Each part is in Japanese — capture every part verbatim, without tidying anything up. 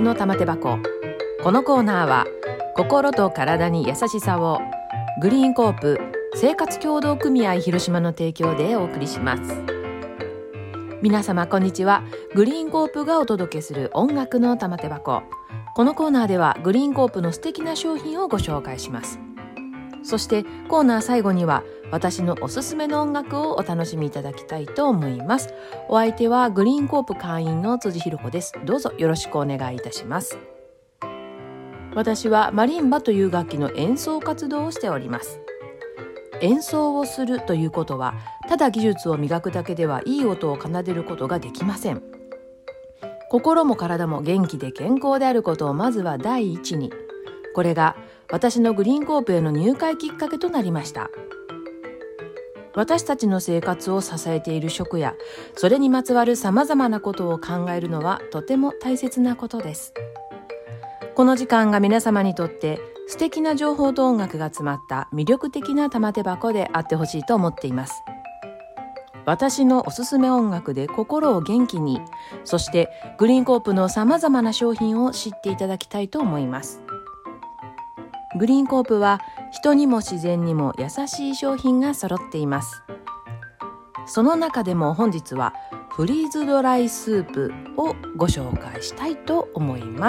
の玉手箱。このコーナーは心と体に優しさを、グリーンコープ生活協同組合広島の提供でお送りします。皆様こんにちは。グリーンコープがお届けする音楽の玉手箱。このコーナーではグリーンコープの素敵な商品をご紹介します。そしてコーナー最後には私のおすすめの音楽をお楽しみいただきたいと思います。お相手はグリーンコープ会員の辻ひろ子です。どうぞよろしくお願いいたします。私はマリンバという楽器の演奏活動をしております。演奏をするということはただ技術を磨くだけではいい音を奏でることができません。心も体も元気で健康であることをまずは第一に。これが私のグリーンコープへの入会きっかけとなりました。私たちの生活を支えている食やそれにまつわるさまざまなことを考えるのはとても大切なことです。この時間が皆様にとって素敵な情報と音楽が詰まった魅力的な玉手箱であってほしいと思っています。私のおすすめ音楽で心を元気に、そしてグリーンコープのさまざまな商品を知っていただきたいと思います。グリーンコープは人にも自然にも優しい商品が揃っています。その中でも本日はフリーズドライスープをご紹介したいと思います。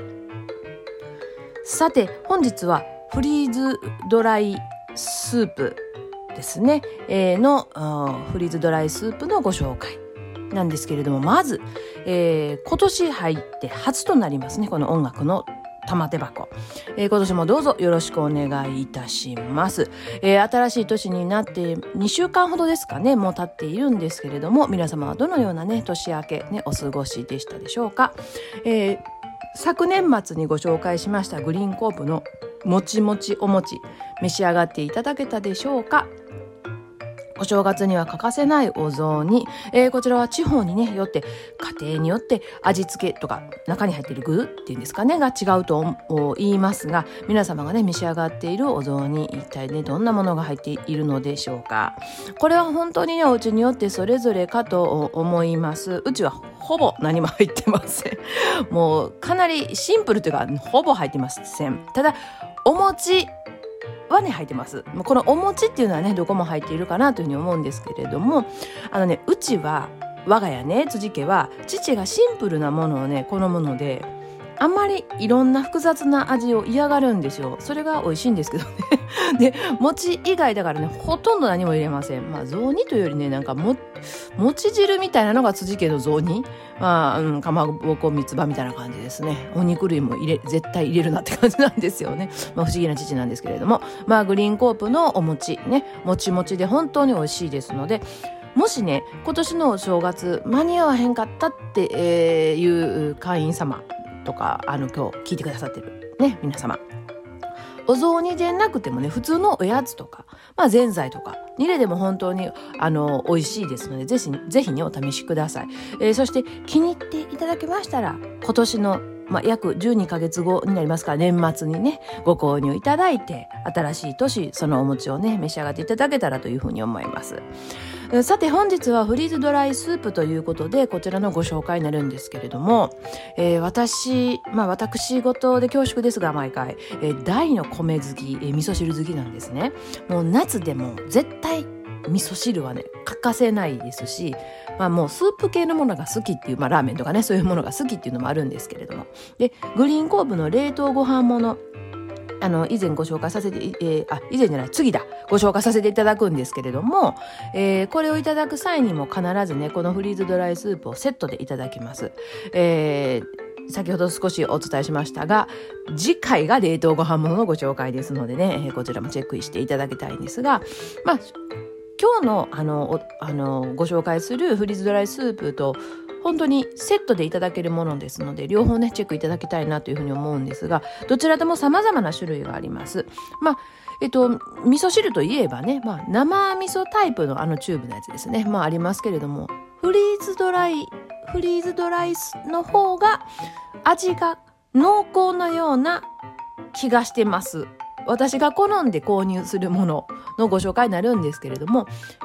さて本日はフリーズドライスープですね、えー、のフリーズドライスープのご紹介なんですけれども、まず、えー、今年入って初となりますね、この音楽の玉手箱、えー、今年もどうぞよろしくお願いいたします。えー、新しい年になってにしゅうかんほどですかね、もう経っているんですけれども、皆様はどのようなね年明けねお過ごしでしたでしょうか。えー、昨年末にご紹介しましたグリーンコープのもちもちお餅召し上がっていただけたでしょうか。お正月には欠かせないお雑煮、えー、こちらは地方にねよって家庭によって味付けとか中に入っている具っていうんですかねが違うと言いますが、皆様がね召し上がっているお雑煮一体ねどんなものが入っているのでしょうか。これは本当にねお家によってそれぞれかと思います。うちはほぼ何も入ってません。もうかなりシンプルというかほぼ入ってません。ただお餅はね入ってます。このお餅っていうのはねどこも入っているかなというふうに思うんですけれども、あのねうちは我が家ね辻家は父がシンプルなものをね好むので、あんまりいろんな複雑な味を嫌がるんですよ。それが美味しいんですけどねで餅以外だからねほとんど何も入れません。まあ雑煮というよりねなんかも餅汁みたいなのが辻家の雑煮、まあ、うん、かまぼこ三つ葉みたいな感じですね。お肉類も入れ絶対入れるなって感じなんですよね。まあ不思議な父なんですけれども、まあグリーンコープのお餅ねもちもちで本当に美味しいですので、もしね今年のお正月間に合わへんかったっていう会員様とか、あの今日聞いてくださってるね皆様、お雑煮でなくてもね普通のおやつとか、まあ、ぜんざいとかにれでも本当にあの美味しいですので、ぜひぜひねお試しください。えー、そして気に入っていただけましたら今年のまあ、約じゅうにかげつごになりますから年末にねご購入いただいて、新しい年そのお餅をね召し上がっていただけたらというふうに思います。さて本日はフリーズドライスープということでこちらのご紹介になるんですけれども、えー、私まあ私事で恐縮ですが毎回、えー、大の米好き、えー、味噌汁好きなんですね。もう夏でも絶対味噌汁はね欠かせないですし、まあもうスープ系のものが好きっていう、まあラーメンとかねそういうものが好きっていうのもあるんですけれども、でグリーンコープの冷凍ご飯もの、あの以前ご紹介させて、えー、あ以前じゃない次だご紹介させていただくんですけれども、えー、これをいただく際にも必ずねこのフリーズドライスープをセットでいただきます。えー、先ほど少しお伝えしましたが次回が冷凍ご飯もののご紹介ですのでね、えー、こちらもチェックしていただきたいんですが、まあ今日のあのあのご紹介するフリーズドライスープと本当にセットでいただけるものですので、両方ねチェックいただきたいなというふうに思うんですが、どちらでも様々な種類があります。まあえっと味噌汁といえばね、まあ、生味噌タイプのあのチューブのやつですね、まあありますけれども、フリーズドライフリーズドライの方が味が濃厚なような気がしてます。私が好んで購入するもののご紹介になるんですけれども、お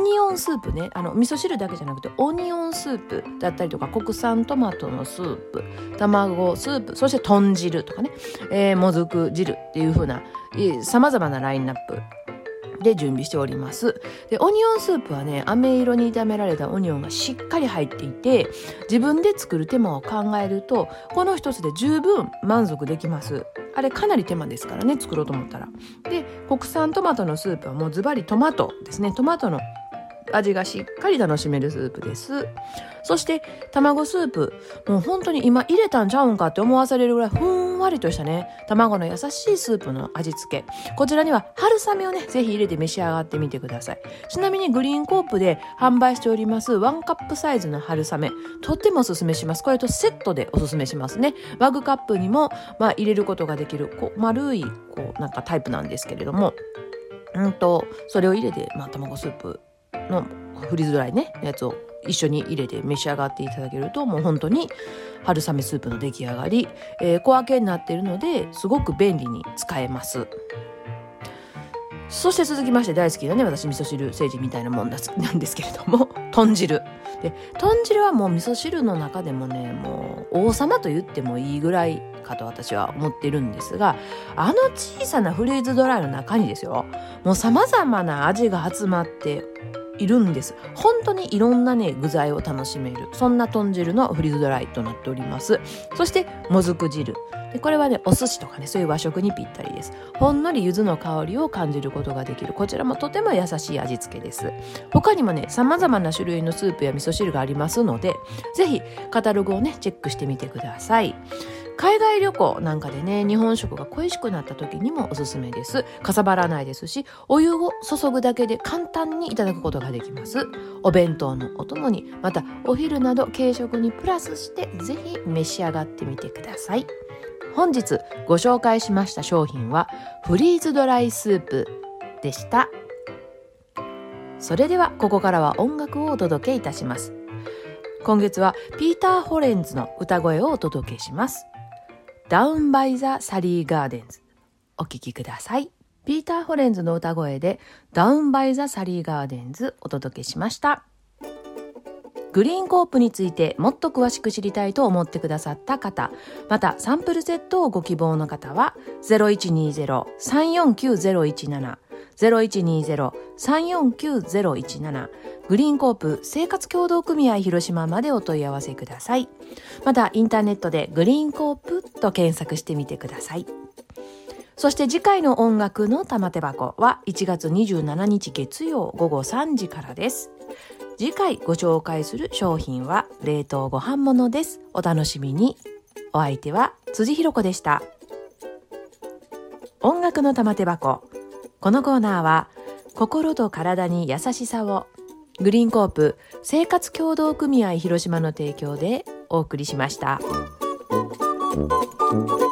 ニオンスープね、あの味噌汁だけじゃなくてオニオンスープだったりとか、国産トマトのスープ、卵スープ、そして豚汁とかね、えー、もずく汁っていう風なさまざまなラインナップで準備しております。で、オニオンスープはね、飴色に炒められたオニオンがしっかり入っていて、自分で作る手間を考えるとこの一つで十分満足できます。あれかなり手間ですからね、作ろうと思ったら。で、国産トマトのスープはもうズバリトマトですね。トマトの味がしっかり楽しめるスープです。そして卵スープ、もう本当に今入れたんちゃうんかって思わされるぐらいふんわりとしたね、卵の優しいスープの味付け。こちらには春雨をね、ぜひ入れて召し上がってみてください。ちなみにグリーンコープで販売しておりますワンカップサイズの春雨、とってもおすすめします。これとセットでおすすめしますね。マグカップにもまあ入れることができるこう丸いこうなんかタイプなんですけれども、うんとそれを入れて、まあ、卵スープのフリーズドライねやつを一緒に入れて召し上がっていただけると、もう本当に春雨スープの出来上がり、えー、小分けになっているのですごく便利に使えます。そして続きまして大好きなね、私味噌汁政治みたいなもんなんですけれども、豚汁で、豚汁はもう味噌汁の中でもね、もう王様と言ってもいいぐらいかと私は思ってるんですが、あの小さなフリーズドライの中にですよ、もう様々な味が集まっているんです。本当にいろんなね具材を楽しめる、そんな豚汁のフリーズドライとなっております。そしてもずく汁で、これはねお寿司とかね、そういう和食にぴったりです。ほんのり柚子の香りを感じることができる、こちらもとても優しい味付けです。他にもね様々な種類のスープや味噌汁がありますので、ぜひカタログをねチェックしてみてください。海外旅行なんかでね、日本食が恋しくなった時にもおすすめです。かさばらないですし、お湯を注ぐだけで簡単にいただくことができます。お弁当のお供に、またお昼など軽食にプラスしてぜひ召し上がってみてください。本日ご紹介しました商品はフリーズドライスープでした。それではここからは音楽をお届けいたします。今月はピーター・ホレンズの歌声をお届けします。Down by the Sally Gardens、 お聴きください。ピーター・ホレンズの歌声で Down by the Sally Gardens お届けしました。グリーンコープについてもっと詳しく知りたいと思ってくださった方、またサンプルセットをご希望の方は ゼロいちにゼロ さんよんきゅうゼロいちなな ゼロいちにゼロ さんよんきゅうゼロいちなな、グリーンコープ生活協同組合広島までお問い合わせください。またインターネットでグリーンコープと検索してみてください。そして次回の音楽の玉手箱はいちがつにじゅうしちにち月曜午後さんじからです。次回ご紹介する商品は冷凍ご飯物です。お楽しみに。お相手は辻ひろ子でした。音楽の玉手箱、このコーナーは心と体に優しさを、グリーンコープ生活協同組合広島の提供でお送りしました。